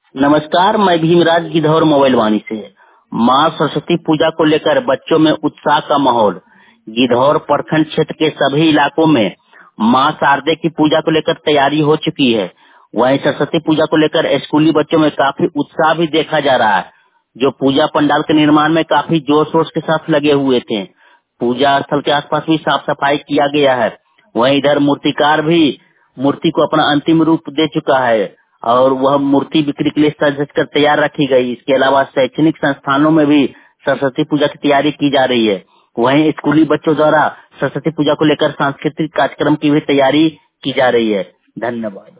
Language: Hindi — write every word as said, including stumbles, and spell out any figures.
नमस्कार, मैं भीमराज गिद्धौर मोबाइल वाणी से। माँ सरस्वती पूजा को लेकर बच्चों में उत्साह का माहौल। गिद्धौर प्रखंड क्षेत्र के सभी इलाकों में माँ शारदे की पूजा को लेकर तैयारी हो चुकी है। वहीं सरस्वती पूजा को लेकर स्कूली बच्चों में काफी उत्साह भी देखा जा रहा है, जो पूजा पंडाल के निर्माण में काफी जोर शोर के साथ लगे हुए थे। पूजा स्थल के आसपास भी साफ सफाई किया गया है। वहीं इधर मूर्तिकार भी मूर्ति को अपना अंतिम रूप दे चुका है और वह मूर्ति बिक्री के लिए सज धज कर तैयार रखी गई। इसके अलावा शैक्षणिक संस्थानों में भी सरस्वती पूजा की तैयारी की जा रही है। वहीं स्कूली बच्चों द्वारा सरस्वती पूजा को लेकर सांस्कृतिक कार्यक्रम की भी तैयारी की जा रही है। धन्यवाद।